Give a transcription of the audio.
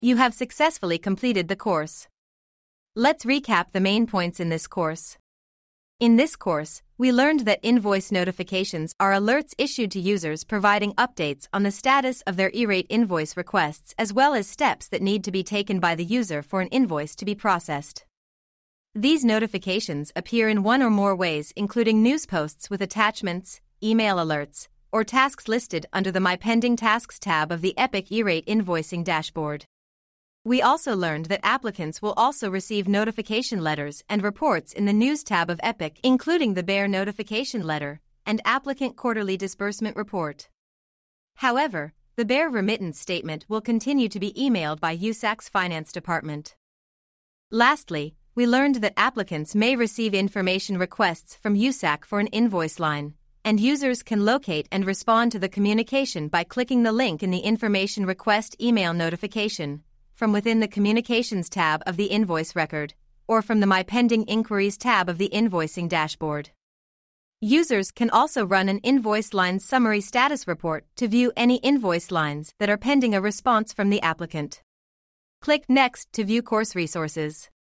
You have successfully completed the course. Let's recap the main points in this course. In this course, we learned that invoice notifications are alerts issued to users providing updates on the status of their E-Rate invoice requests as well as steps that need to be taken by the user for an invoice to be processed. These notifications appear in one or more ways, including news posts with attachments, email alerts, or tasks listed under the My Pending Tasks tab of the Epic E-Rate invoicing dashboard. We also learned that applicants will also receive notification letters and reports in the News tab of Epic, including the Bear Notification Letter and Applicant Quarterly Disbursement Report. However, the Bear Remittance Statement will continue to be emailed by USAC's Finance Department. Lastly, we learned that applicants may receive information requests from USAC for an invoice line, and users can locate and respond to the communication by clicking the link in the Information Request email notification from within the Communications tab of the invoice record, or from the My Pending Inquiries tab of the invoicing dashboard. Users can also run an invoice line summary status report to view any invoice lines that are pending a response from the applicant. Click Next to view course resources.